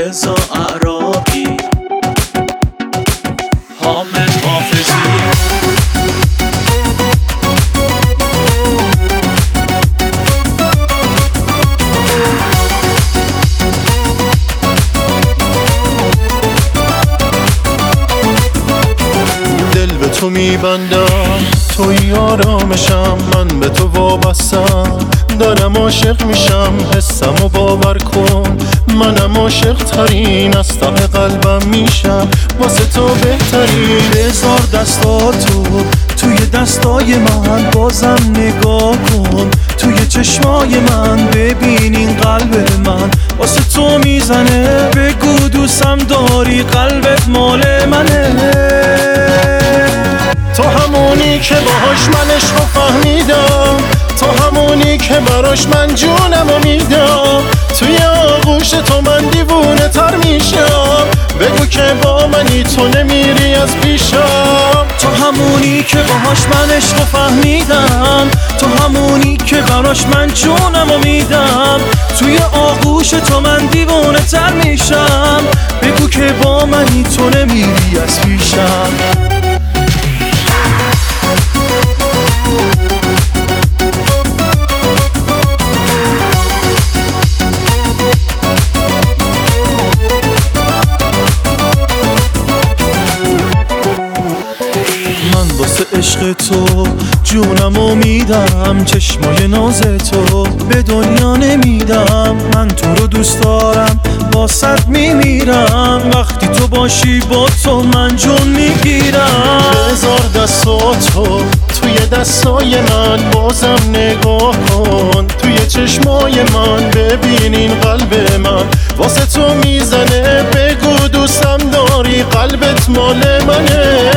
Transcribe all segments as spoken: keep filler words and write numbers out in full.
رضا عرابی، حامد حافظی. دل به تو میبندم، توی آرامشم، من به تو وابستم، دارم عاشق میشم، حسمو باور کن، منم عاشق ترین، از ته قلبم میشم واسه تو بهترین. بذار دستاتو توی دستای من، بازم نگاه کن توی چشمای من، ببین این قلب من واسه تو میزنه، بگو دوستم داری، قلبت مال منه. تو همونی که باهاش من عشقو فهمیدم، تو همونی که براش من جونمو میدم، توی آغوش تو من دیوونه تر میشم، بگو که با منی تو نمیری از پیشم. تو همونی که باهاش من عشقو فهمیدم، تو همونی که براش من جونمو میدم، توی آغوش تو من دیوونه تر میشم، بگو که با منی تو نمیری از پیشم. عشق تو جونمو میدم، چشمای ناز تو به دنیا نمیدم، من تو رو دوست دارم، واسط میمیرم، وقتی تو باشی با تو من جون میگیرم. بذار دستاتو توی دستای من، بازم نگاه کن توی چشمای من، ببین این قلب من واسه تو میزنه، بگو دوستم داری، قلبت مال منه.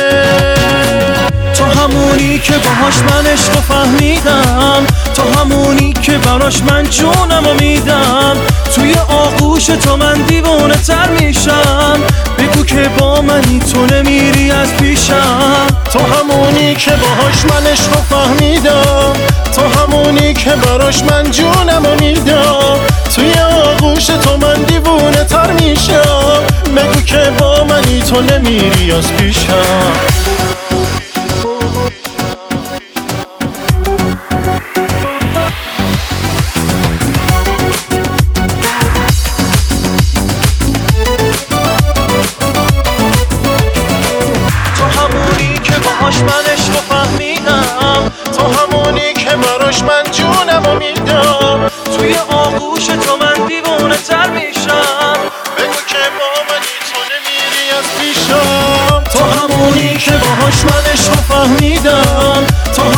تو همونی که باهاش من عشقو فهمیدم، تو همونی که براش من جونمو میدم، توی آغوش تو من دیوونه تر میشم، بگو که با منی تو نمیری از پیشم. تو همونی که باهاش من عشقو فهمیدم، تو همونی که براش من جونمو میدم، توی آغوش تو من دیوونه تر میشم، بگو که با منی تو نمیری از پیشم. من عشقو فهمیدم، تو همونی که براش من جونمو میدم، توی آغوش تو من دیوونه تر میشم، بگو که با منی تو نمیری از پیشم. تو همونی که باهاش من عشقو فهمیدم، تو